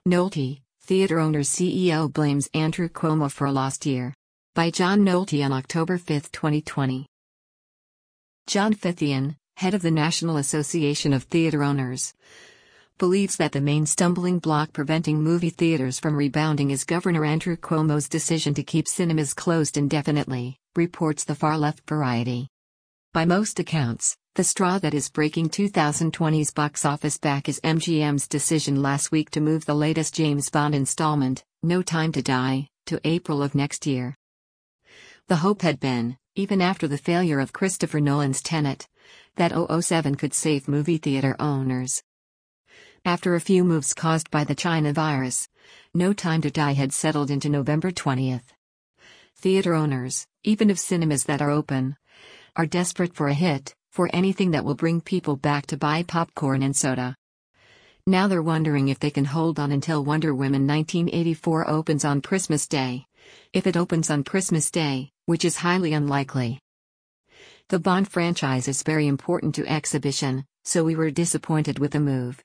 Nolte, theater owner's CEO blames Andrew Cuomo for a lost year. By John Nolte on October 5, 2020. John Fithian, head of the National Association of Theater Owners, believes that the main stumbling block preventing movie theaters from rebounding is Governor Andrew Cuomo's decision to keep cinemas closed indefinitely, reports the far-left Variety. By most accounts, the straw that is breaking 2020's box office back is MGM's decision last week to move the latest James Bond installment, No Time to Die, to April of next year. The hope had been, even after the failure of Christopher Nolan's Tenet, that 007 could save movie theater owners. After a few moves caused by the China virus, No Time to Die had settled into November 20th. Theater owners, even of cinemas that are open, are desperate for a hit, for anything that will bring people back to buy popcorn and soda. Now they're wondering if they can hold on until Wonder Woman 1984 opens on Christmas Day. If it opens on Christmas Day, which is highly unlikely. The Bond franchise is very important to exhibition, so we were disappointed with the move.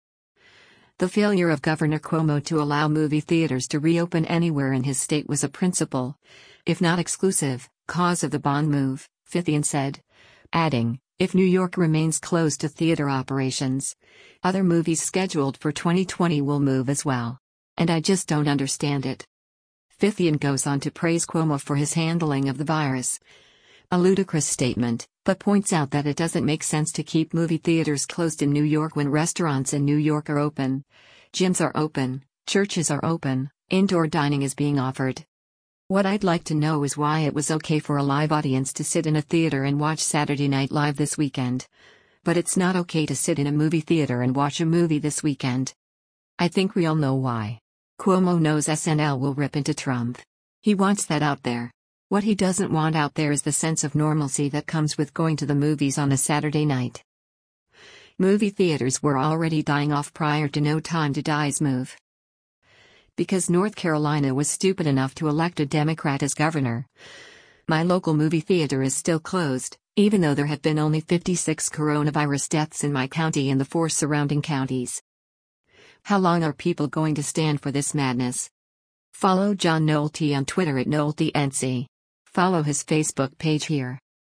The failure of Governor Cuomo to allow movie theaters to reopen anywhere in his state was a principal, if not exclusive, cause of the Bond move, Fithian said, adding, if New York remains closed to theater operations, other movies scheduled for 2020 will move as well. And I just don't understand it. Fithian goes on to praise Cuomo for his handling of the virus. A ludicrous statement, but points out that it doesn't make sense to keep movie theaters closed in New York when restaurants in New York are open, gyms are open, churches are open, indoor dining is being offered. What I'd like to know is why it was okay for a live audience to sit in a theater and watch Saturday Night Live this weekend. But it's not okay to sit in a movie theater and watch a movie this weekend. I think we all know why. Cuomo knows SNL will rip into Trump. He wants that out there. What he doesn't want out there is the sense of normalcy that comes with going to the movies on a Saturday night. Movie theaters were already dying off prior to No Time to Die's move. Because North Carolina was stupid enough to elect a Democrat as governor. My local movie theater is still closed, even though there have been only 56 coronavirus deaths in my county and the 4 surrounding counties. How long are people going to stand for this madness? Follow John Nolte on Twitter at NolteNC. Follow his Facebook page here.